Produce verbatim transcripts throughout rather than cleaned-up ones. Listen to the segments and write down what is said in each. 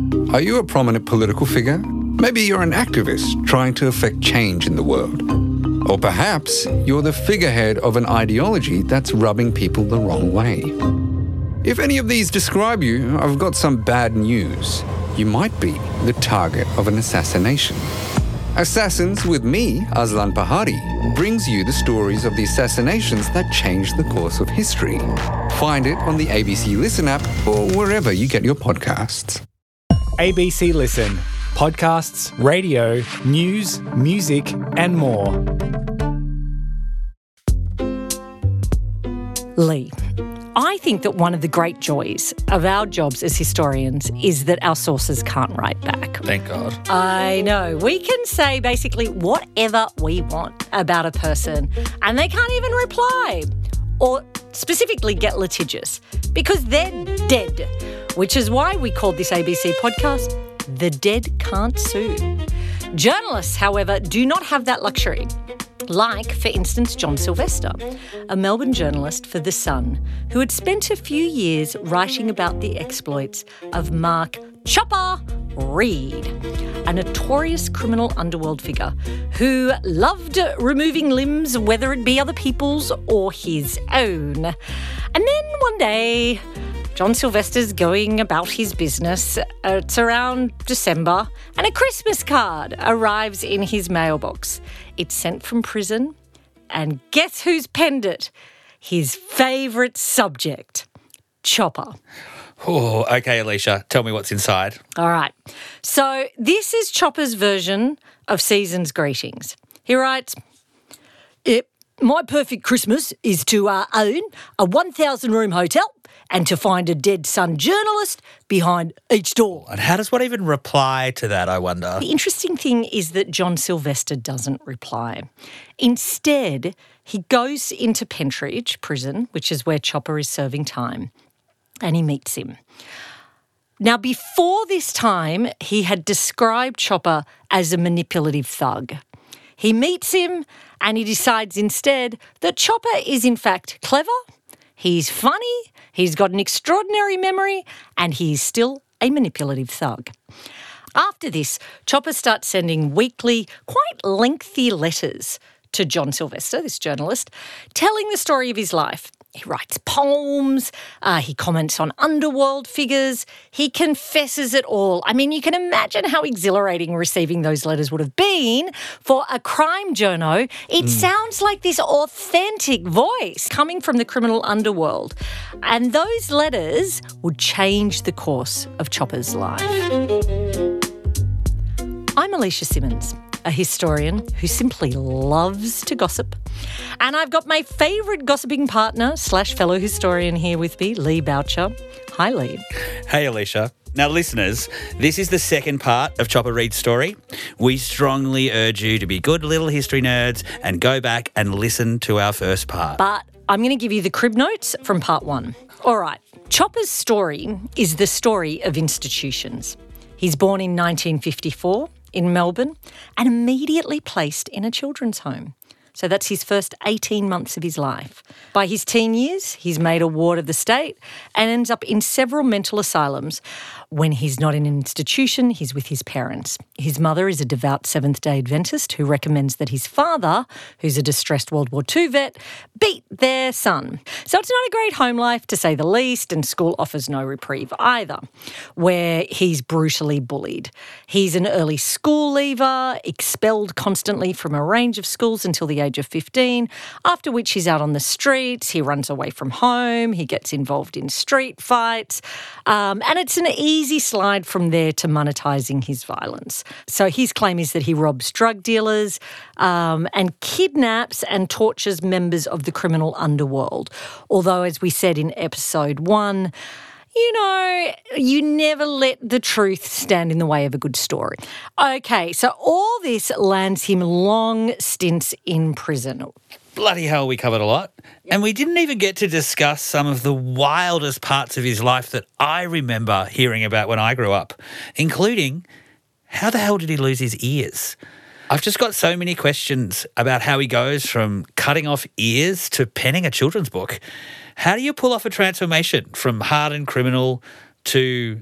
Are you a prominent political figure? Maybe you're an activist trying to affect change in the world. Or perhaps you're the figurehead of an ideology that's rubbing people the wrong way. If any of these describe you, I've got some bad news. You might be the target of an assassination. Assassins with me, Aslan Pahari, brings you the stories of the assassinations that changed the course of history. Find it on the A B C Listen app or wherever you get your podcasts. A B C Listen. Podcasts, radio, news, music and more. Lee, I think that one of the great joys of our jobs as historians is that our sources can't write back. Thank God. I know. We can say basically whatever we want about a person and they can't even reply or specifically get litigious because they're dead, which is why we called this A B C podcast The Dead Can't Sue. Journalists, however, do not have that luxury. Like, for instance, John Sylvester, a Melbourne journalist for The Sun, who had spent a few years writing about the exploits of Mark Chopper Read, a notorious criminal underworld figure who loved removing limbs, whether it be other people's or his own. And then one day, John Sylvester's going about his business. It's around December, and a Christmas card arrives in his mailbox. It's sent from prison, and guess who's penned it? His favourite subject, Chopper. Oh, okay, Alicia. Tell me what's inside. All right. So this is Chopper's version of Season's greetings. He writes, "Yep, my perfect Christmas is to uh, own a one thousand room hotel and to find a dead Sun journalist behind each door." And how does one even reply to that, I wonder? The interesting thing is that John Sylvester doesn't reply. Instead, he goes into Pentridge Prison, which is where Chopper is serving time, and he meets him. Now, before this time, he had described Chopper as a manipulative thug. He meets him and he decides instead that Chopper is in fact clever, he's funny, he's got an extraordinary memory, and he's still a manipulative thug. After this, Chopper starts sending weekly, quite lengthy letters to John Sylvester, this journalist, telling the story of his life. He writes poems, uh, he comments on underworld figures, he confesses it all. I mean, you can imagine how exhilarating receiving those letters would have been for a crime journo. It mm. sounds like this authentic voice coming from the criminal underworld. And those letters would change the course of Chopper's life. I'm Alicia Simmons, a historian who simply loves to gossip. And I've got my favourite gossiping partner slash fellow historian here with me, Lee Boucher. Hi, Lee. Hey, Alicia. Now, listeners, this is the second part of Chopper Read's story. We strongly urge you to be good little history nerds and go back and listen to our first part. But I'm going to give you the crib notes from part one. All right. Chopper's story is the story of institutions. He's born in nineteen fifty-four in Melbourne and immediately placed in a children's home. So that's his first eighteen months of his life. By his teen years, he's made a ward of the state and ends up in several mental asylums. When he's not in an institution, he's with his parents. His mother is a devout Seventh-day Adventist who recommends that his father, who's a distressed World War Two vet, beat their son. So it's not a great home life, to say the least, and school offers no reprieve either, where he's brutally bullied. He's an early school leaver, expelled constantly from a range of schools until the age of fifteen, after which he's out on the streets, he runs away from home, he gets involved in street fights, um, and it's an easy slide from there to monetising his violence. So his claim is that he robs drug dealers um, and kidnaps and tortures members of the criminal underworld. Although, as we said in episode one, you know, you never let the truth stand in the way of a good story. Okay, so all this lands him long stints in prison. Bloody hell, we covered a lot. Yep. And we didn't even get to discuss some of the wildest parts of his life that I remember hearing about when I grew up, including how the hell did he lose his ears? I've just got so many questions about how he goes from cutting off ears to penning a children's book. How do you pull off a transformation from hardened criminal to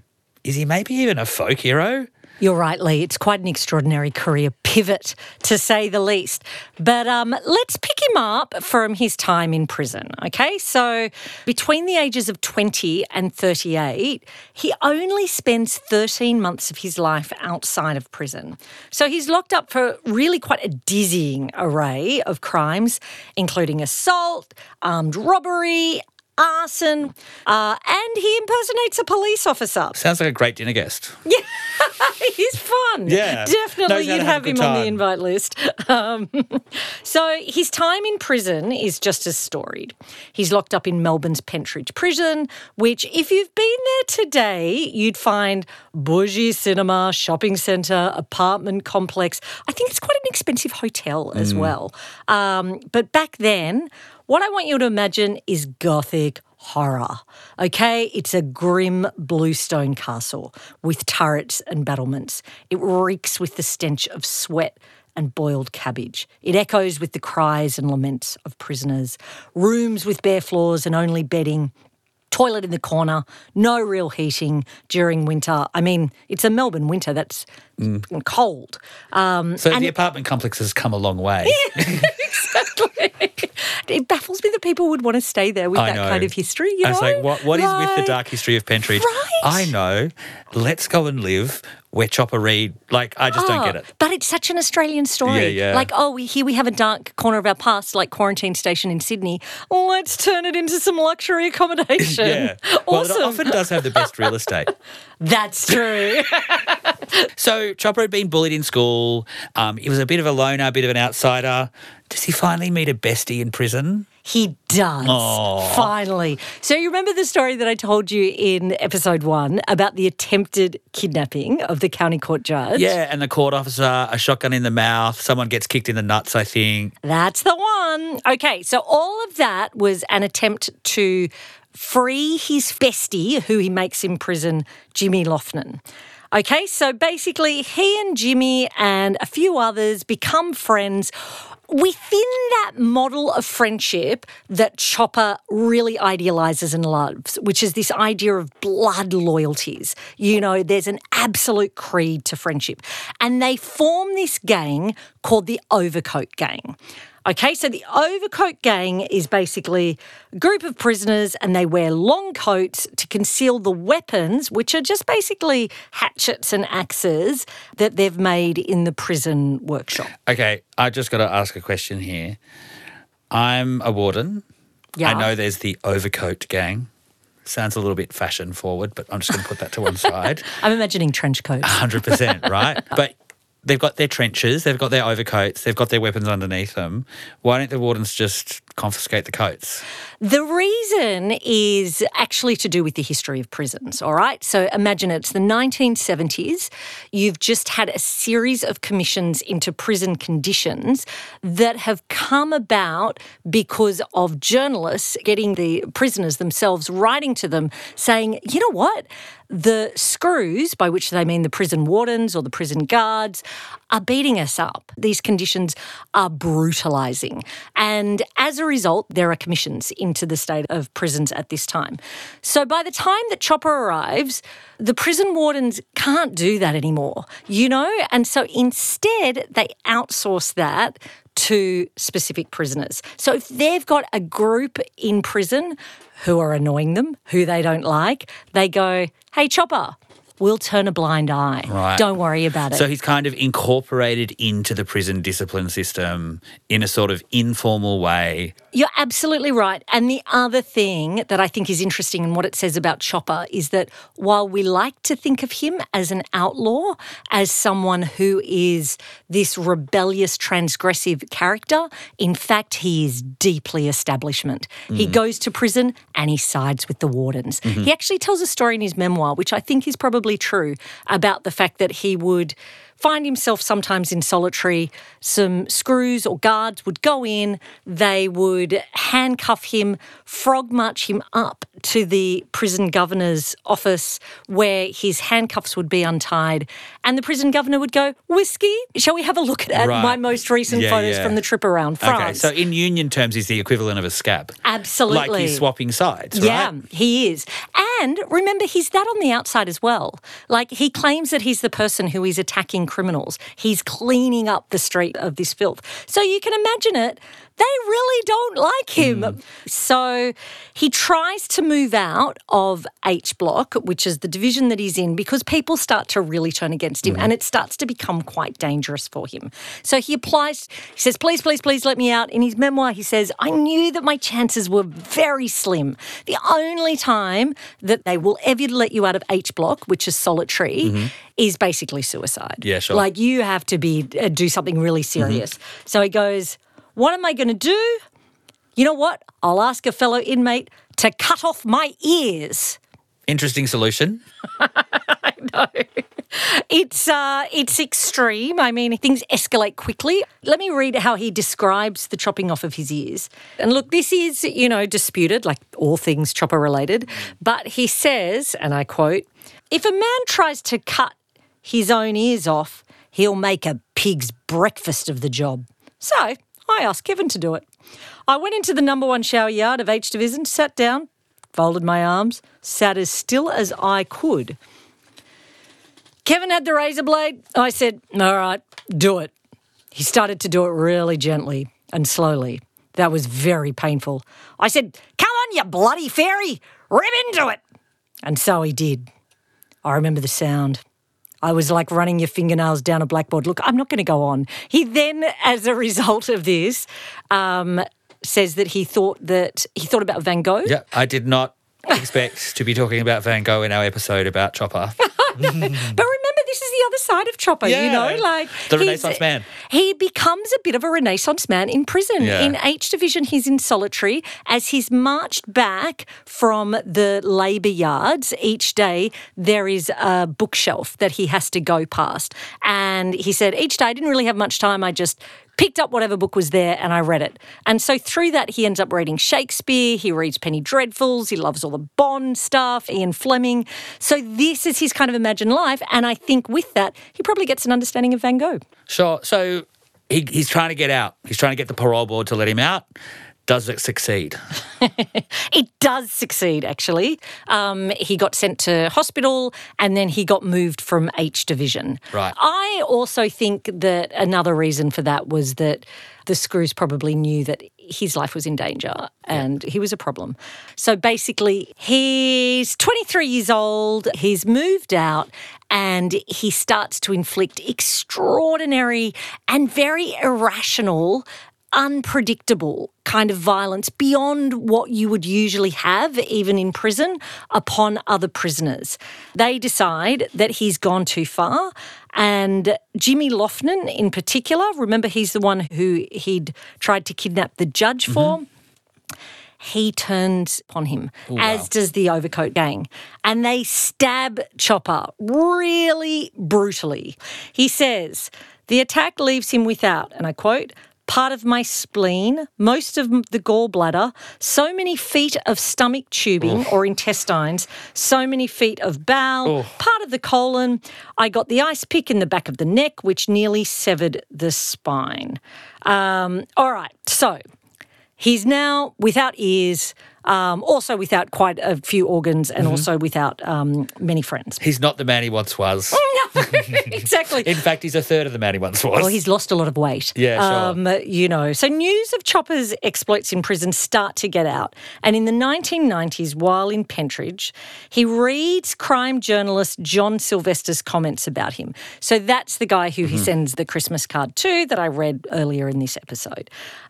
is he maybe even a folk hero? You're right, Lee. It's quite an extraordinary career pivot, to say the least. But um, let's pick him up from his time in prison, okay? So between the ages of twenty and thirty-eight, he only spends thirteen months of his life outside of prison. So he's locked up for really quite a dizzying array of crimes, including assault, armed robbery, arson, uh, and he impersonates a police officer. Sounds like a great dinner guest. Yeah, he's fun. Yeah. Definitely Knows how you'd to have have a him good on the time. invite list. Um, so his time in prison is just as storied. He's locked up in Melbourne's Pentridge Prison, which if you've been there today, you'd find bougie cinema, shopping centre, apartment complex. I think it's quite an expensive hotel as Mm. well. Um, but back then, what I want you to imagine is gothic horror, okay? It's a grim bluestone castle with turrets and battlements. It reeks with the stench of sweat and boiled cabbage. It echoes with the cries and laments of prisoners. Rooms with bare floors and only bedding. Toilet in the corner, no real heating during winter. I mean, it's a Melbourne winter that's cold. Um, So and the apartment complex has come a long way. exactly. It baffles me that people would want to stay there with I that know. kind of history. You I was know? like, what, what is with the Like, dark history of Pentridge? Right. I know. Let's go and live where Chopper Read. Like, I just don't oh, get it. But it's such an Australian story. Yeah, yeah. Like, oh, we, here we have a dark corner of our past, like Quarantine Station in Sydney. Let's turn it into some luxury accommodation. Yeah. Well, Awesome. it often does have the best real estate. That's true. So Chopper had been bullied in school. Um, he was a bit of a loner, a bit of an outsider. Does he finally meet a bestie in prison? He does. Aw. Finally. So you remember the story that I told you in episode one about the attempted kidnapping of the county court judge? Yeah, and the court officer, a shotgun in the mouth, someone gets kicked in the nuts, I think. That's the one. Okay, so all of that was an attempt to free his bestie, who he makes in prison, Jimmy Loughnan. Okay, so basically he and Jimmy and a few others become friends within that model of friendship that Chopper really idealises and loves, which is this idea of blood loyalties. You know, there's an absolute creed to friendship. And they form this gang called the Overcoat Gang. Okay, so the Overcoat Gang is basically a group of prisoners and they wear long coats to conceal the weapons, which are just basically hatchets and axes that they've made in the prison workshop. Okay, I just got to ask a question here. I'm a warden. Yeah. I know there's the Overcoat Gang. Sounds a little bit fashion forward, but I'm just going to put that to one side. I'm imagining trench coats. one hundred percent, right? But they've got their trenches, they've got their overcoats, they've got their weapons underneath them. Why don't the wardens just confiscate the coats? The reason is actually to do with the history of prisons, all right? So imagine it's the nineteen seventies. You've just had a series of commissions into prison conditions that have come about because of journalists getting the prisoners themselves writing to them saying, you know what? The screws, by which they mean the prison wardens or the prison guards, are beating us up. These conditions are brutalising. And as a result, there are commissions into the state of prisons at this time. So by the time that Chopper arrives, the prison wardens can't do that anymore, you know? And so instead, they outsource that to specific prisoners. So if they've got a group in prison who are annoying them, who they don't like, they go, hey, Chopper, we'll turn a blind eye. Right. Don't worry about it. So he's kind of incorporated into the prison discipline system in a sort of informal way. You're absolutely right. And the other thing that I think is interesting in what it says about Chopper is that while we like to think of him as an outlaw, as someone who is this rebellious, transgressive character, in fact, he is deeply establishment. Mm. He goes to prison and he sides with the wardens. Mm-hmm. He actually tells a story in his memoir, which I think is probably true, about the fact that he would find himself sometimes in solitary. Some screws or guards would go in, they would handcuff him, frog march him up to the prison governor's office where his handcuffs would be untied, and the prison governor would go, whiskey? Shall we have a look at Right. my most recent Yeah, photos yeah. from the trip around France? Okay, so in union terms, he's the equivalent of a scab. Absolutely. Like he's swapping sides, right? Yeah, he is. And remember, he's that on the outside as well. well. Like, he claims that he's the person who is attacking criminals. He's cleaning up the street of this filth. So you can imagine it. They really don't like him. Mm. So he tries to move out of H Block, which is the division that he's in, because people start to really turn against him mm. and it starts to become quite dangerous for him. So he applies, he says, please, please, please let me out. In his memoir, he says, I knew that my chances were very slim. The only time that they will ever let you out of H Block, which is solitary, mm-hmm. is basically suicide. Yeah, sure. Like, you have to be uh, do something really serious. Mm-hmm. So he goes, what am I going to do? You know what? I'll ask a fellow inmate to cut off my ears. Interesting solution. I know. It's, uh, it's extreme. I mean, things escalate quickly. Let me read how he describes the chopping off of his ears. And look, this is, you know, disputed, like all things chopper related. But he says, and I quote, if a man tries to cut his own ears off, he'll make a pig's breakfast of the job. So I asked Kevin to do it. I went into the number one shower yard of H Division, sat down, folded my arms, sat as still as I could. Kevin had the razor blade. I said, all right, do it. He started to do it really gently and slowly. That was very painful. I said, come on, you bloody fairy, rip into it. And so he did. I remember the sound. I was like running your fingernails down a blackboard. Look, I'm not going to go on. He then, as a result of this, um, says that he thought that he thought about Van Gogh. Yeah, I did not expect to be talking about Van Gogh in our episode about Chopper. No, but remember, this is the other side of Chopper, yeah, you know, like the Renaissance man. He becomes a bit of a Renaissance man in prison. Yeah. In H Division, he's in solitary. As he's marched back from the labour yards each day, there is a bookshelf that he has to go past. And he said, each day I didn't really have much time. I just picked up whatever book was there and I read it. And so through that, he ends up reading Shakespeare, he reads Penny Dreadfuls, he loves all the Bond stuff, Ian Fleming. So this is his kind of imagined life. And I think with that, he probably gets an understanding of Van Gogh. Sure. So he, he's trying to get out. He's trying to get the parole board to let him out. Does it succeed? It does succeed, actually. Um, he got sent to hospital and then he got moved from H Division. Right. I also think that another reason for that was that the Screws probably knew that his life was in danger and he was a problem. So basically, he's twenty-three years old, he's moved out and he starts to inflict extraordinary and very irrational, unpredictable kind of violence beyond what you would usually have, even in prison, upon other prisoners. They decide that he's gone too far, and Jimmy Loughnan in particular, remember he's the one who he'd tried to kidnap the judge for, mm-hmm. he turns upon him, Ooh, as wow. does the Overcoat gang. And they stab Chopper really brutally. He says, the attack leaves him without, and I quote, part of my spleen, most of the gallbladder, so many feet of stomach tubing Oof. or intestines, so many feet of bowel, Oof. part of the colon. I got the ice pick in the back of the neck, which nearly severed the spine. Um, all right, so he's now without ears, um, also without quite a few organs and mm-hmm. also without um, many friends. He's not the man he once was. No, exactly. In fact, he's a third of the man he once was. Well, he's lost a lot of weight. Yeah, sure. Um, you know, so news of Chopper's exploits in prison start to get out. And in the nineteen nineties, while in Pentridge, he reads crime journalist John Sylvester's comments about him. So that's the guy who mm-hmm. he sends the Christmas card to that I read earlier in this episode.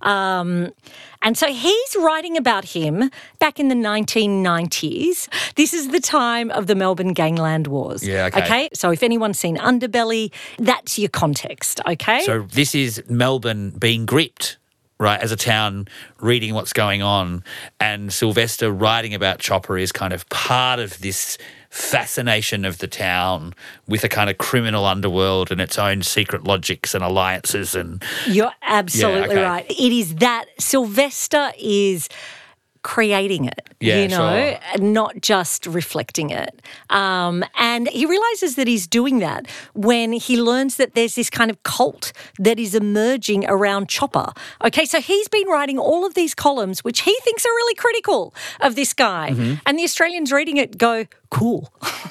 Um, and so he's writing about him back in the nineteen nineties. This is the time of the Melbourne Gangland Wars. Yeah, okay. Okay, so if anyone's seen Underbelly, that's your context, okay? So this is Melbourne being gripped, right, as a town, reading what's going on, and Sylvester writing about Chopper is kind of part of this fascination of the town with a kind of criminal underworld and its own secret logics and alliances. And you're absolutely yeah, okay. right. It is that Sylvester is creating it, Yeah, you know, sure. and not just reflecting it. Um, and he realizes that he's doing that when he learns that there's this kind of cult that is emerging around Chopper. Okay, so he's been writing all of these columns, which he thinks are really critical of this guy. Mm-hmm. And the Australians reading it go, cool.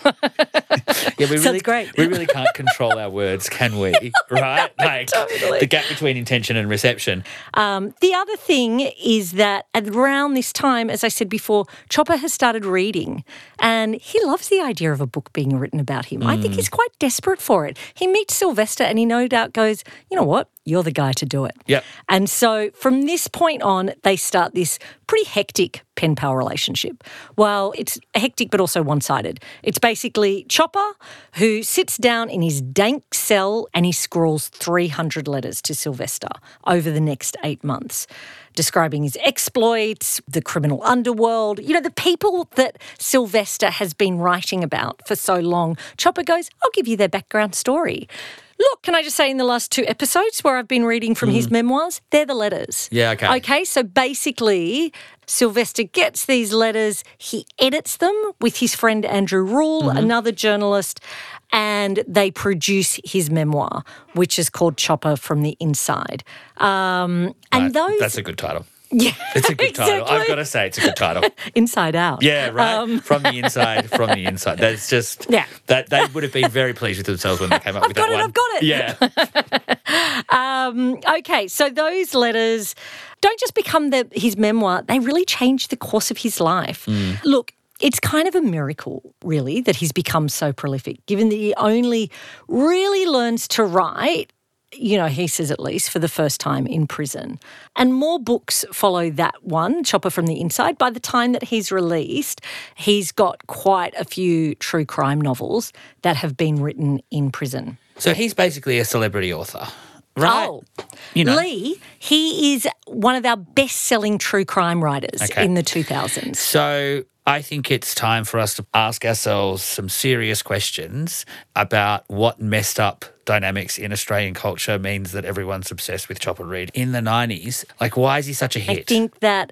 Yeah, we Sounds really, great. we really can't control our words, can we? Right? Like totally. the gap between intention and reception. Um, the other thing is that around this time, as I said before, Chopper has started reading and he loves the idea of a book being written about him. I think he's quite desperate for it. He meets Sylvester and he no doubt goes, you know what? You're the guy to do it. Yep. And so from this point on, they start this pretty hectic pen pal relationship. Well, it's hectic but also one-sided. It's basically Chopper who sits down in his dank cell and he scrawls three hundred letters to Sylvester over the next eight months, describing his exploits, the criminal underworld, you know, the people that Sylvester has been writing about for so long. Chopper goes, I'll give you their background story. Look, can I just say in the last two episodes where I've been reading from his memoirs, they're the letters. Yeah, okay. Okay, so basically Sylvester gets these letters, he edits them with his friend Andrew Rule, another journalist, and they produce his memoir, which is called Chopper from the Inside. Um, and Right, those... That's a good title. Yeah, It's a good title. exactly. I've got to say, it's a good title. Inside Out. Yeah, right. Um, from the inside, from the inside. That's just Yeah. that they would have been very pleased with themselves when they came up I've with got that it, one. I've got it. Yeah. Um, okay, so those letters don't just become the, his memoir, they really change the course of his life. Look, it's kind of a miracle, really, that he's become so prolific, given that he only really learns to write, you know, he says at least, for the first time in prison. And more books follow that one, Chopper from the Inside. By the time that he's released, he's got quite a few true crime novels that have been written in prison. So he's basically a celebrity author, right? Oh, You know. Lee, he is one of our best-selling true crime writers Okay. in the two thousands. So I think it's time for us to ask ourselves some serious questions about what messed up dynamics in Australian culture means that everyone's obsessed with Chopper Read in the nineties. Like, why is he such a hit? I think that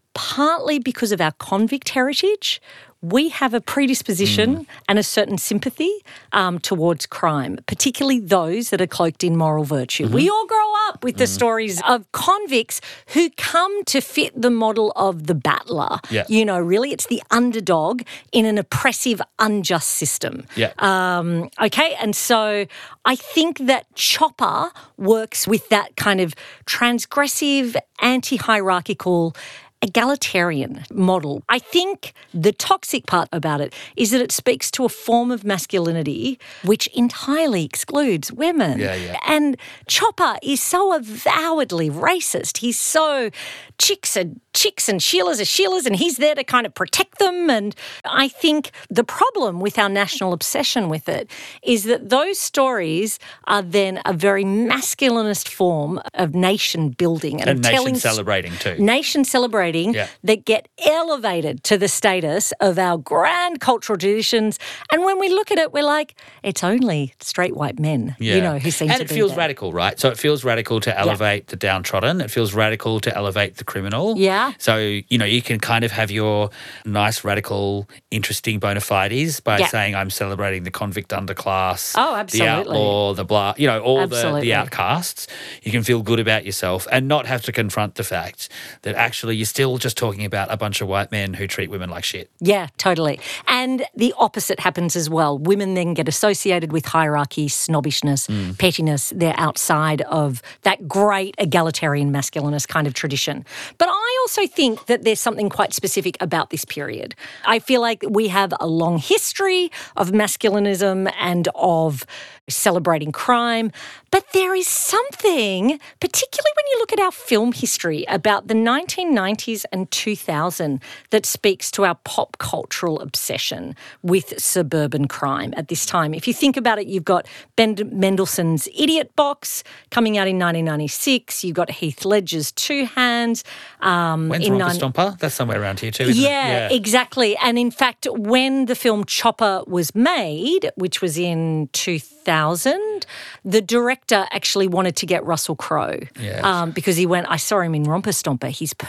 partly because of our convict heritage, we have a predisposition and a certain sympathy um, towards crime, particularly those that are cloaked in moral virtue. We all grow up with the stories of convicts who come to fit the model of the battler. Yeah. You know, really, it's the underdog in an oppressive, unjust system. Yeah. Um, okay, and so I think that Chopper works with that kind of transgressive, anti-hierarchical, egalitarian model. I think the toxic part about it is that it speaks to a form of masculinity which entirely excludes women. Yeah, yeah. And Chopper is so avowedly racist. He's so chicks are chicks and Sheilas are Sheilas, and he's there to kind of protect them. And I think the problem with our national obsession with it is that those stories are then a very masculinist form of nation building and, and of nation telling celebrating too. nation celebrating Yeah. that get elevated to the status of our grand cultural traditions. And when we look at it, we're like, it's only straight white men, you know, who seem and to it be feels there. radical, right? So it feels radical to elevate the downtrodden. It feels radical to elevate the criminal. Yeah. So, you know, you can kind of have your nice, radical, interesting bona fides by Yeah. saying I'm celebrating the convict underclass, Oh, the absolutely. outlaw, the blah, you know, all the, Absolutely. the outcasts. You can feel good about yourself and not have to confront the fact that actually you're still just talking about a bunch of white men who treat women like shit. Yeah, totally. And the opposite happens as well. Women then get associated with hierarchy, snobbishness, Mm. pettiness. They're outside of that great egalitarian masculinist kind of tradition. But I also think that there's something quite specific about this period. I feel like we have a long history of masculinism and of celebrating crime, but there is something, particularly when you look at our film history, about the nineteen nineties and two thousand that speaks to our pop cultural obsession with suburban crime at this time. If you think about it, you've got Ben Mendelsohn's Idiot Box coming out in nineteen ninety-six. You've got Heath Ledger's Two Hands. Um, When's in Romper nine- Stomper? That's somewhere around here too, isn't yeah, it? exactly. And in fact, when the film Chopper was made, which was in two thousand, the director actually wanted to get Russell Crowe Yes. um, because he went, I saw him in Romper Stomper, he's perfect.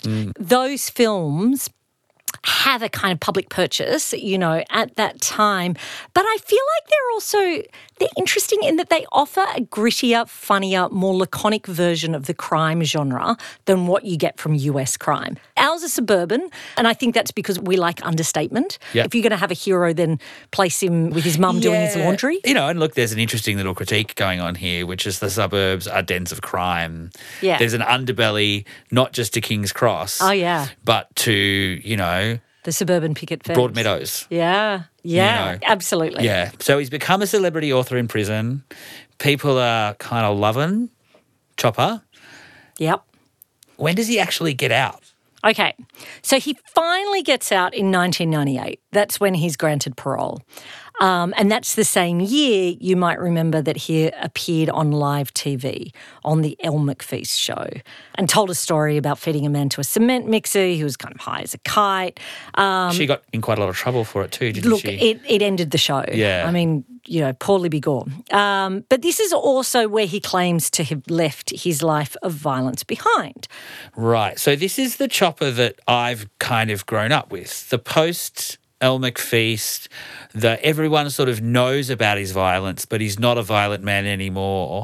Mm. Those films have a kind of public purchase, you know, at that time. But I feel like they're also, they're interesting in that they offer a grittier, funnier, more laconic version of the crime genre than what you get from U S crime. Ours are suburban, and I think that's because we like understatement. Yep. If you're going to have a hero, then place him with his mum doing his Yeah. laundry. You know, and look, there's an interesting little critique going on here, which is the suburbs are dens of crime. Yeah. There's an underbelly, not just to King's Cross, Oh, yeah. but to, you know, The suburban picket fence. Broadmeadows. Yeah, yeah, You know. absolutely. Yeah. So he's become a celebrity author in prison. People are kind of loving Chopper. Yep. When does he actually get out? Okay, so he finally gets out in nineteen ninety-eight. That's when he's granted parole. Um, and that's the same year, you might remember, that he appeared on live T V on the Elle McFeast show and told a story about feeding a man to a cement mixer. He was kind of high as a kite. Um, She got in quite a lot of trouble for it too, didn't look, she? it, it ended the show. Yeah. I mean, you know, poor Libby Gore. Um, but this is also where he claims to have left his life of violence behind. Right. So this is the Chopper that I've kind of grown up with. The post Elle McFeast, the everyone sort of knows about his violence, but he's not a violent man anymore.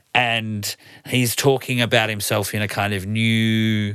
And he's talking about himself in a kind of new,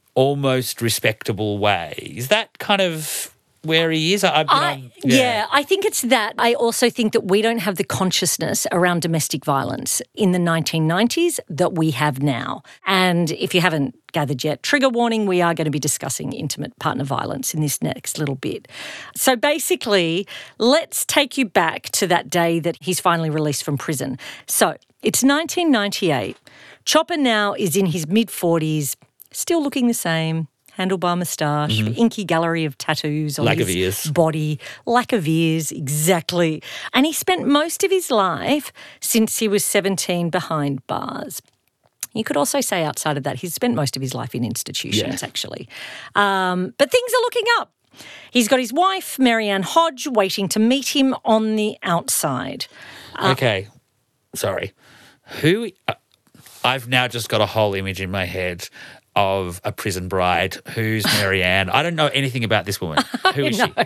almost respectable way. Is that kind of where he is? I, I, yeah. I think it's that. I also think that we don't have the consciousness around domestic violence in the nineteen nineties that we have now. And if you haven't gathered yet, trigger warning, we are going to be discussing intimate partner violence in this next little bit. So basically, let's take you back to that day that he's finally released from prison. So it's nineteen ninety-eight. Chopper now is in his mid-forties, still looking the same. Handlebar moustache, Mm-hmm. inky gallery of tattoos on Lack of his ears. body, lack of ears, exactly. And he spent most of his life since he was seventeen behind bars. You could also say outside of that, he's spent most of his life in institutions, Yeah. actually. Um, but things are looking up. He's got his wife, Marianne Hodge, waiting to meet him on the outside. Okay. Sorry. Who? Uh, I've now just got a whole image in my head of a prison bride. Who's Marianne? I don't know anything about this woman. Who is she?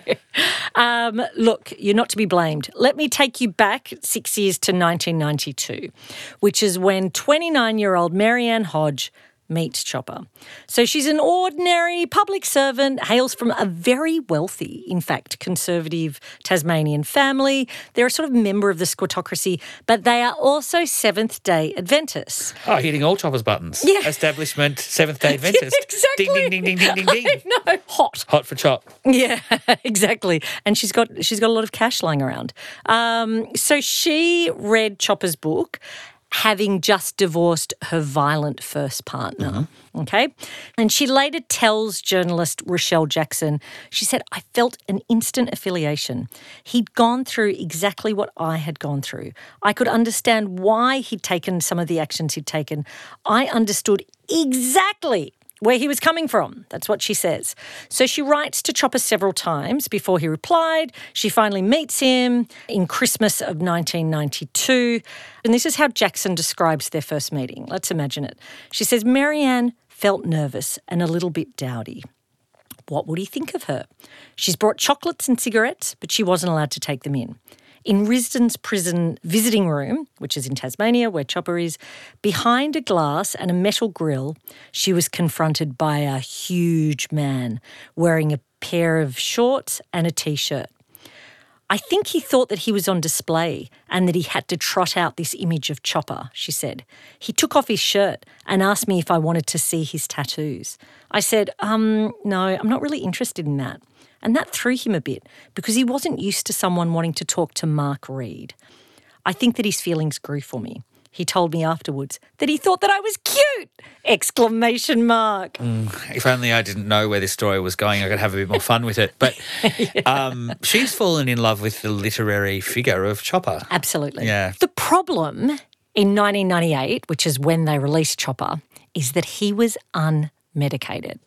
Um, look, you're not to be blamed. Let me take you back six years to nineteen ninety-two, which is when twenty-nine-year-old Marianne Hodge meets Chopper. So she's an ordinary public servant, hails from a very wealthy, in fact, conservative Tasmanian family. They're a sort of member of the squattocracy, but they are also Seventh-day Adventists. Oh, hitting all Chopper's buttons. Yeah. Establishment, Seventh-day Adventist. exactly. Ding, ding, ding, ding, ding, ding, ding. No, hot. Hot for Chop. Yeah, exactly. And she's got she's got a lot of cash lying around. Um, so she read Chopper's book, having just divorced her violent first partner. Mm-hmm. Okay. And she later tells journalist Rochelle Jackson, she said, I felt an instant affiliation. He'd gone through exactly what I had gone through. I could understand why he'd taken some of the actions he'd taken. I understood exactly where he was coming from. That's what she says. So she writes to Chopper several times before he replied. She finally meets him in Christmas of nineteen ninety-two. And this is how Jackson describes their first meeting. Let's imagine it. She says, Marianne felt nervous and a little bit dowdy. What would he think of her? She's brought chocolates and cigarettes, but she wasn't allowed to take them in. In Risdon's prison visiting room, which is in Tasmania where Chopper is, behind a glass and a metal grill, she was confronted by a huge man wearing a pair of shorts and a T-shirt. I think he thought that he was on display and that he had to trot out this image of Chopper, she said. He took off his shirt and asked me if I wanted to see his tattoos. I said, um, no, I'm not really interested in that. And that threw him a bit because he wasn't used to someone wanting to talk to Mark Reed. I think that his feelings grew for me. He told me afterwards that he thought that I was cute! Exclamation mark. Mm, if only I didn't know where this story was going, I could have a bit more fun with it. But yeah. um, she's fallen in love with the literary figure of Chopper. Absolutely. Yeah. The problem in nineteen ninety-eight, which is when they released Chopper, is that he was unmedicated.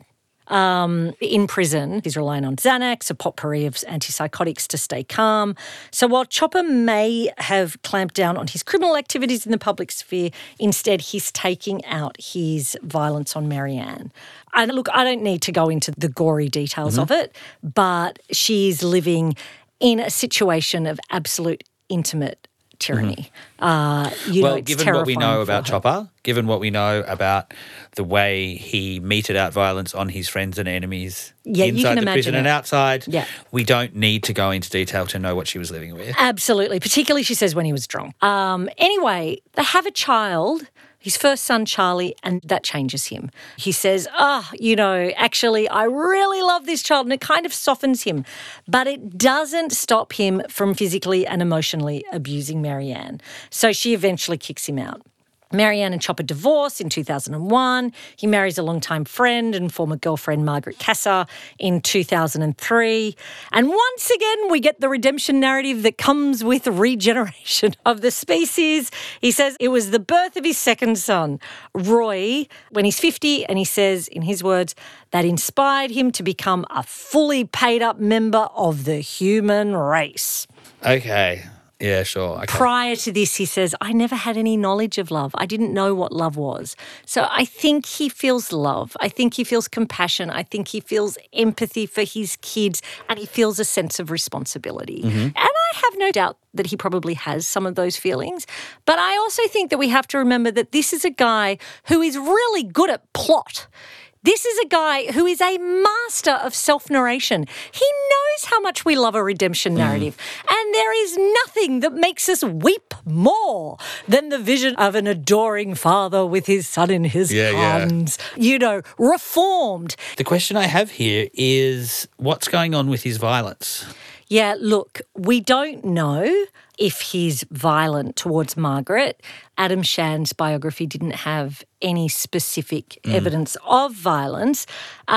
Um, in prison, he's relying on Xanax, a potpourri of antipsychotics to stay calm. So while Chopper may have clamped down on his criminal activities in the public sphere, instead he's taking out his violence on Marianne. And look, I don't need to go into the gory details mm-hmm. of it, but she's living in a situation of absolute intimate tyranny. Mm-hmm. Uh, you well, know, it's given what we know about her. Chopper, given what we know about the way he meted out violence on his friends and enemies yeah, inside the prison it. and outside, yeah. we don't need to go into detail to know what she was living with. Absolutely, particularly, she says, when he was drunk. Um, anyway, they have a child, his first son, Charlie, and that changes him. He says, oh, you know, actually, I really love this child, and it kind of softens him. But it doesn't stop him from physically and emotionally abusing Marianne. So she eventually kicks him out. Marianne and Chopper divorce in two thousand one. He marries a longtime friend and former girlfriend Margaret Casser in two thousand three. And once again, we get the redemption narrative that comes with regeneration of the species. He says it was the birth of his second son, Roy, when he's fifty, and he says, in his words, that inspired him to become a fully paid-up member of the human race. Okay. Yeah, sure. Okay. Prior to this, he says, I never had any knowledge of love. I didn't know what love was. So I think he feels love. I think he feels compassion. I think he feels empathy for his kids, and he feels a sense of responsibility. Mm-hmm. And I have no doubt that he probably has some of those feelings. But I also think that we have to remember that this is a guy who is really good at plot. This is a guy who is a master of self-narration. He knows how much we love a redemption narrative. Mm. And there is nothing that makes us weep more than the vision of an adoring father with his son in his yeah, arms, yeah. you know, reformed. The question I have here is what's going on with his violence? Yeah, look, we don't know if he's violent towards Margaret. Adam Shand's biography didn't have any specific mm. evidence of violence,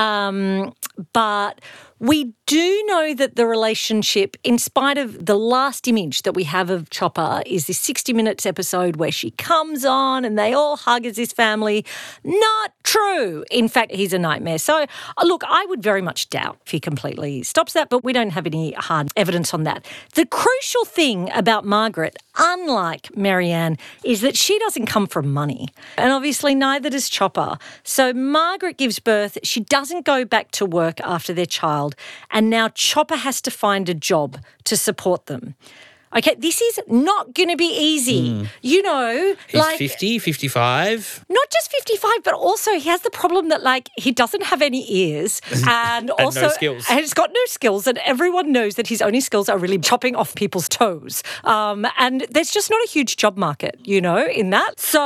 um, but we do know that the relationship, in spite of the last image that we have of Chopper, is this sixty minutes episode where she comes on and they all hug as his family. Not true. In fact, he's a nightmare. So, look, I would very much doubt if he completely stops that, but we don't have any hard evidence on that. The crucial thing about Margaret, unlike Marianne, is that she doesn't come from money. And obviously neither does Chopper. So Margaret gives birth. She doesn't go back to work after their child. And now Chopper has to find a job to support them. Okay, this is not going to be easy. Mm. You know, He's like fifty, fifty-five. Not just fifty-five, but also he has the problem that, like, he doesn't have any ears and, and also no skills. And he's got no skills, and everyone knows that his only skills are really chopping off people's toes. Um, and there's just not a huge job market, you know, in that. So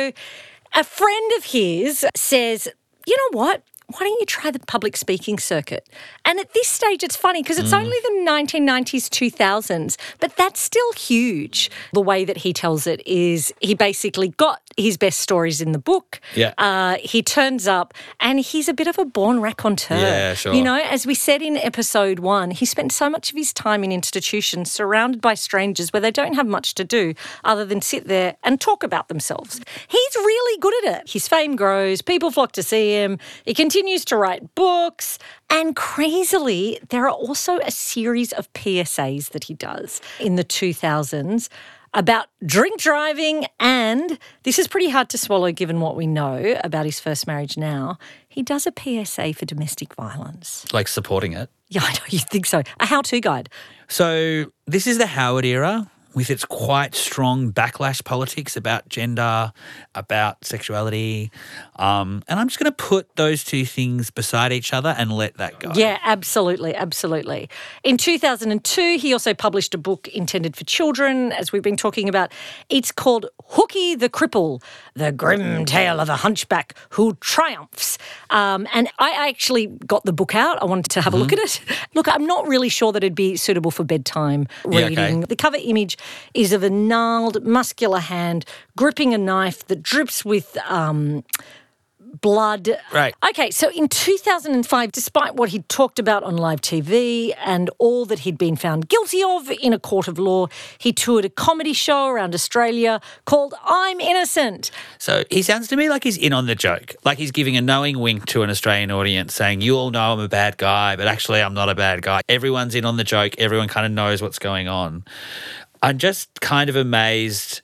a friend of his says, you know what? Why don't you try the public speaking circuit? And at this stage, it's funny because it's mm. only the nineteen nineties, two thousands, but that's still huge. The way that he tells it is he basically got his best stories in the book. Yeah. Uh, he turns up and he's a bit of a born raconteur. Yeah, sure. You know, as we said in episode one, he spent so much of his time in institutions surrounded by strangers where they don't have much to do other than sit there and talk about themselves. He's really good at it. His fame grows. People flock to see him. He continues continues to write books, and crazily, there are also a series of P S As that he does in the two thousands about drink driving, and this is pretty hard to swallow given what we know about his first marriage now. He does a P S A for domestic violence. Like supporting it? Yeah, I know, you think so. A how-to guide. So this is the Howard era, with its quite strong backlash politics about gender, about sexuality. Um, and I'm just going to put those two things beside each other and let that go. Yeah, absolutely, absolutely. In two thousand two, he also published a book intended for children, as we've been talking about. It's called Hooky the Cripple, The Grim Tale of a Hunchback Who Triumphs. Um, and I actually got the book out. I wanted to have mm-hmm. a look at it. Look, I'm not really sure that it'd be suitable for bedtime reading. Yeah, okay. The cover image is of a gnarled, muscular hand gripping a knife that drips with um, blood. Right. Okay, so in two thousand five, despite what he'd talked about on live T V and all that he'd been found guilty of in a court of law, he toured a comedy show around Australia called I'm Innocent. So he sounds to me like he's in on the joke, like he's giving a knowing wink to an Australian audience saying, you all know I'm a bad guy, but actually I'm not a bad guy. Everyone's in on the joke. Everyone kind of knows what's going on. I'm just kind of amazed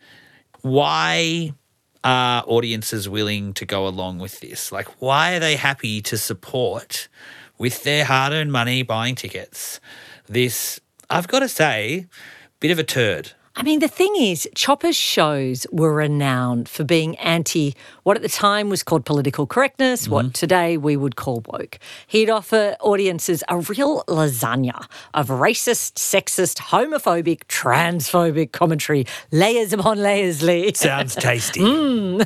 why are audiences willing to go along with this? Like, why are they happy to support, with their hard-earned money buying tickets, this, I've got to say, bit of a turd? I mean, the thing is, Chopper's shows were renowned for being anti what at the time was called political correctness, mm-hmm. what today we would call woke. He'd offer audiences a real lasagna of racist, sexist, homophobic, transphobic commentary, layers upon layers, Lee. Sounds tasty. mm.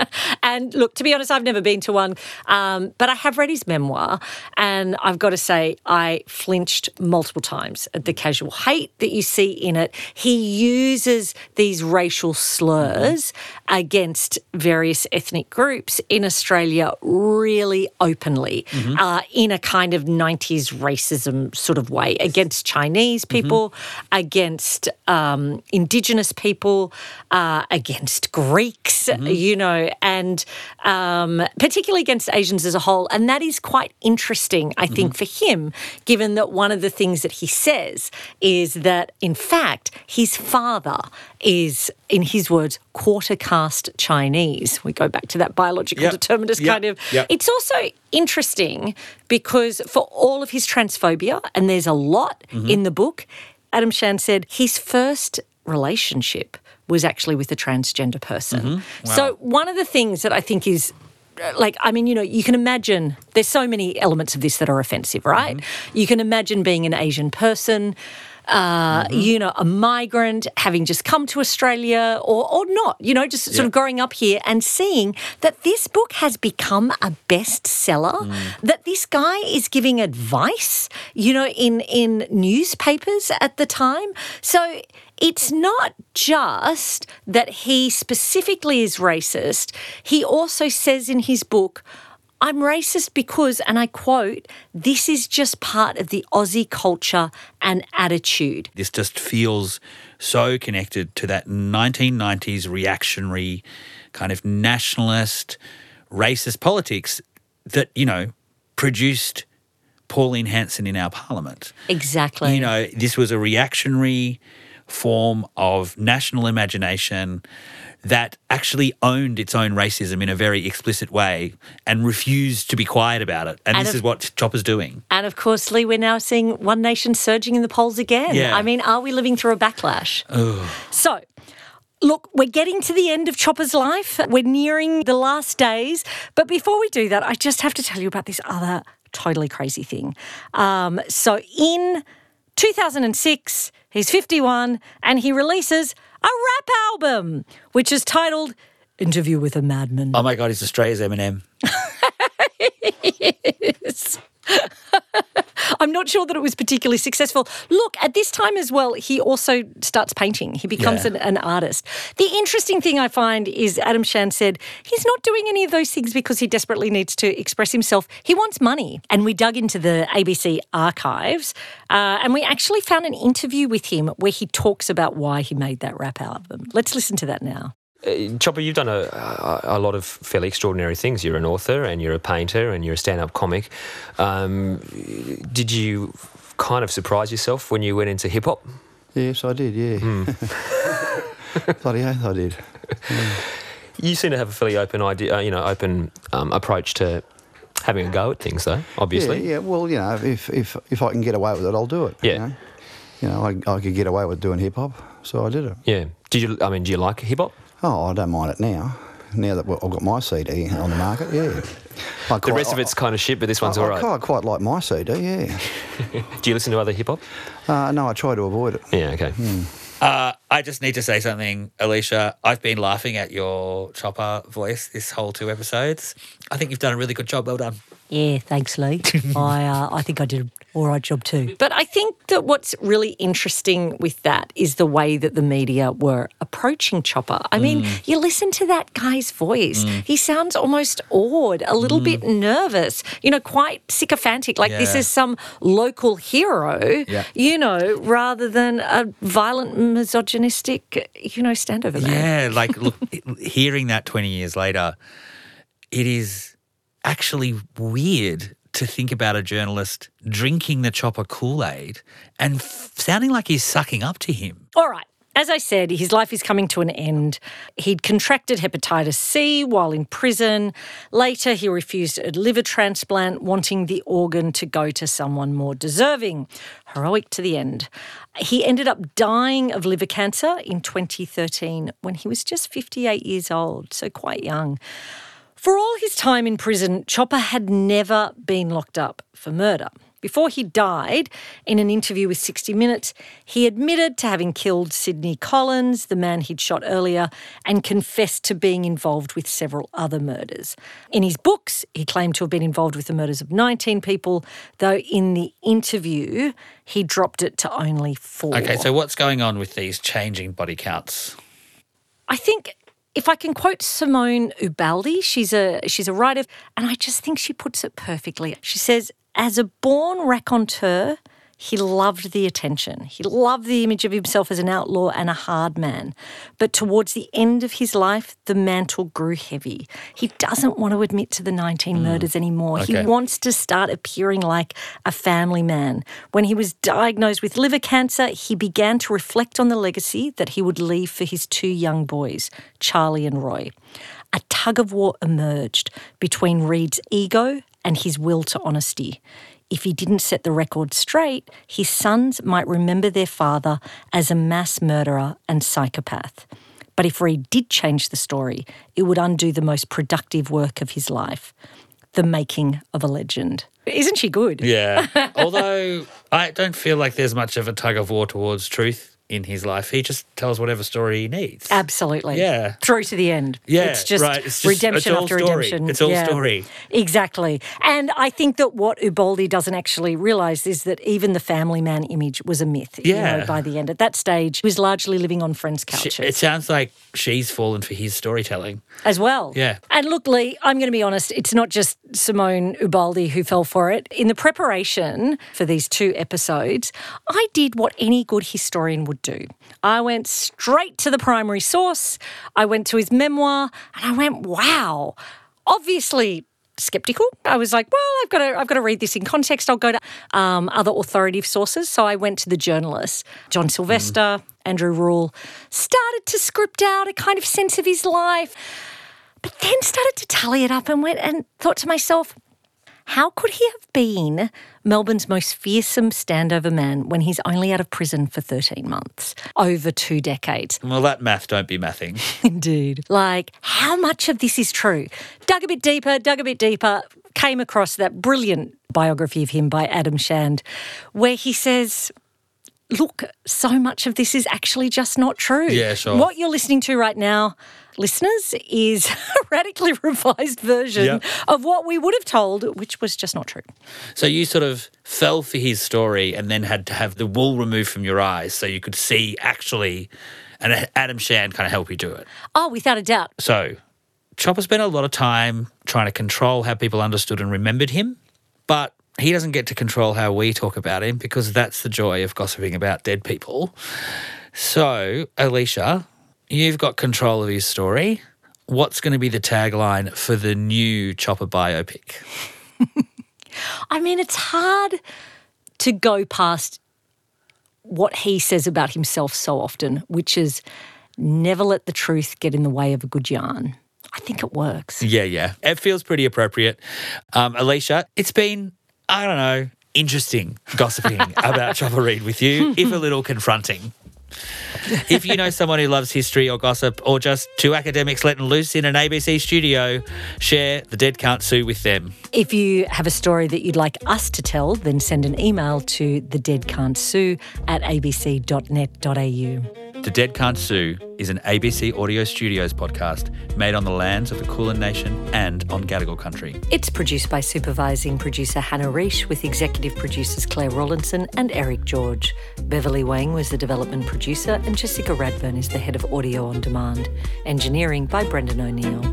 And look, to be honest, I've never been to one, um, but I have read his memoir, and I've got to say I flinched multiple times at the casual hate that you see in it. He uses these racial slurs mm-hmm. against various ethnic groups in Australia really openly mm-hmm. uh, in a kind of nineties racism sort of way against Chinese people, mm-hmm. against um, Indigenous people, uh, against Greeks, mm-hmm. you know, and um, particularly against Asians as a whole. And that is quite interesting, I think, mm-hmm. for him, given that one of the things that he says is that, in fact, his father is, in his words, quarter caste Chinese. We go back to that biological yep. determinist yep. kind of. Yep. It's also interesting because for all of his transphobia, and there's a lot mm-hmm. in the book, Adam Shan said his first relationship was actually with a transgender person. Mm-hmm. Wow. So one of the things that I think is like, I mean, you know, you can imagine there's so many elements of this that are offensive, right? Mm-hmm. You can imagine being an Asian person, Uh, mm-hmm. you know, a migrant having just come to Australia or, or not, you know, just sort yeah. of growing up here and seeing that this book has become a bestseller, mm. that this guy is giving advice, you know, in, in newspapers at the time. So it's not just that he specifically is racist. He also says in his book, I'm racist because, and I quote, this is just part of the Aussie culture and attitude. This just feels so connected to that nineteen nineties reactionary kind of nationalist, racist politics that, you know, produced Pauline Hanson in our parliament. Exactly. You know, this was a reactionary form of national imagination that actually owned its own racism in a very explicit way and refused to be quiet about it. And, and this of, is what Chopper's doing. And, of course, Lee, we're now seeing One Nation surging in the polls again. Yeah. I mean, are we living through a backlash? Ugh. So, look, we're getting to the end of Chopper's life. We're nearing the last days. But before we do that, I just have to tell you about this other totally crazy thing. Um, so in two thousand six, he's fifty-one and he releases a rap album, which is titled Interview with a Madman. Oh, my God, he's Australia's Eminem. Yes. I'm not sure that it was particularly successful. Look, at this time as well, he also starts painting. He becomes yeah. an, an artist. The interesting thing I find is Adam Shan said he's not doing any of those things because he desperately needs to express himself. He wants money. And we dug into the A B C archives uh, and we actually found an interview with him where he talks about why he made that rap album. Let's listen to that now. Uh, Chopper, you've done a, a, a lot of fairly extraordinary things. You're an author and you're a painter and you're a stand-up comic. Um, did you kind of surprise yourself when you went into hip-hop? Yes, I did, yeah. Mm. Bloody oath I did. Yeah. You seem to have a fairly open idea, uh, you know, open um, approach to having a go at things, though, obviously. Yeah, yeah. Well, you know, if if if I can get away with it, I'll do it. Yeah. You know, you know I, I could get away with doing hip-hop, so I did it. Yeah. Did you, I mean, do you like hip-hop? Oh, I don't mind it now. Now that I've got my C D on the market, yeah. I the quite, rest of it's kind of shit, but this one's I, all right. I quite, quite like my C D, yeah. Do you listen to other hip-hop? Uh, no, I try to avoid it. Yeah, okay. Mm. Uh, I just need to say something, Alicia. I've been laughing at your Chopper voice this whole two episodes. I think you've done a really good job. Well done. Yeah, thanks, Lee. I uh, I think I did an all right job too. But I think that what's really interesting with that is the way that the media were approaching Chopper. I mean, Mm. you listen to that guy's voice. He sounds almost awed, a little bit nervous, you know, quite sycophantic, like this Yeah. is some local hero, Yeah. you know, rather than a violent, misogynistic, you know, standover man. Yeah, like, look, hearing that twenty years later, it is actually weird to think about a journalist drinking the Chopper Kool-Aid and f- sounding like he's sucking up to him. All right. As I said, his life is coming to an end. He'd contracted hepatitis C while in prison. Later, he refused a liver transplant, wanting the organ to go to someone more deserving. Heroic to the end. He ended up dying of liver cancer in twenty thirteen when he was just fifty-eight years old, so quite young. For all his time in prison, Chopper had never been locked up for murder. Before he died, in an interview with sixty minutes, he admitted to having killed Sidney Collins, the man he'd shot earlier, and confessed to being involved with several other murders. In his books, he claimed to have been involved with the murders of nineteen people, though in the interview, he dropped it to only four. Okay, so what's going on with these changing body counts? I think if I can quote Simone Ubaldi, she's a she's a writer, and I just think she puts it perfectly. She says, as a born raconteur, he loved the attention. He loved the image of himself as an outlaw and a hard man. But towards the end of his life, the mantle grew heavy. He doesn't want to admit to the nineteen murders anymore. Okay. He wants to start appearing like a family man. When he was diagnosed with liver cancer, he began to reflect on the legacy that he would leave for his two young boys, Charlie and Roy. A tug of war emerged between Reed's ego and his will to honesty. If he didn't set the record straight, his sons might remember their father as a mass murderer and psychopath. But if Reed did change the story, it would undo the most productive work of his life, the making of a legend. Isn't she good? Yeah. Although I don't feel like there's much of a tug of war towards truth in his life. He just tells whatever story he needs. Absolutely. Yeah. Through to the end. Yeah, It's just, right. It's just- redemption it's all after story. redemption. It's all Yeah. story. Exactly. And I think that what Ubaldi doesn't actually realise is that even the family man image was a myth. Yeah. You know, by the end. At that stage, he was largely living on friends' She- couches it sounds like she's fallen for his storytelling. as well. Yeah. And look, Lee, I'm going to be honest, it's not just Simone Ubaldi who fell for it. In the preparation for these two episodes, I did what any good historian would do. I went straight to the primary source, I went to his memoir, and I went, wow, obviously skeptical. I was like, well, I've got to, I've got to read this in context. I'll go to um, other authoritative sources. So I went to the journalists, John Sylvester, mm. Andrew Rule, started to script out a kind of sense of his life, but then started to tally it up and went and thought to myself, how could he have been Melbourne's most fearsome standover man when he's only out of prison for thirteen months, over two decades? Well, that math don't be mathing. Indeed. Like, how much of this is true? Dug a bit deeper, dug a bit deeper, came across that brilliant biography of him by Adam Shand, where he says, look, so much of this is actually just not true. Yeah, sure. What you're listening to right now, listeners, is a radically revised version Yep. of what we would have told, which was just not true. So you sort of fell for his story and then had to have the wool removed from your eyes so you could see actually, and Adam Shand kind of help you do it. Oh, without a doubt. So Chopper spent a lot of time trying to control how people understood and remembered him, but he doesn't get to control how we talk about him because that's the joy of gossiping about dead people. So, Alicia, you've got control of his story. What's going to be the tagline for the new Chopper biopic? I mean, it's hard to go past what he says about himself so often, which is never let the truth get in the way of a good yarn. I think it works. Yeah, yeah. It feels pretty appropriate. Um, Alicia, it's been, I don't know, interesting gossiping about Chopper Read with you, if a little confronting. If you know someone who loves history or gossip or just two academics letting loose in an A B C studio, share The Dead Can't Sue with them. If you have a story that you'd like us to tell, then send an email to the dead can't sue at a b c dot net dot a u. The Dead Can't Sue is an A B C Audio Studios podcast made on the lands of the Kulin Nation and on Gadigal country. It's produced by supervising producer Hannah Reish with executive producers Claire Rawlinson and Eric George. Beverly Wang was the development producer and Jessica Radburn is the head of Audio On Demand. Engineering by Brendan O'Neill.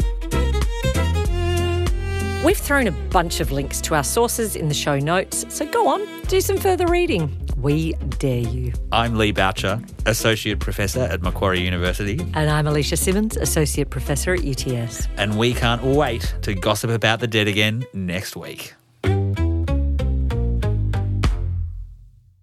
We've thrown a bunch of links to our sources in the show notes, so go on, do some further reading. We dare you. I'm Lee Boucher, Associate Professor at Macquarie University. And I'm Alicia Simmons, Associate Professor at U T S. And we can't wait to gossip about the dead again next week.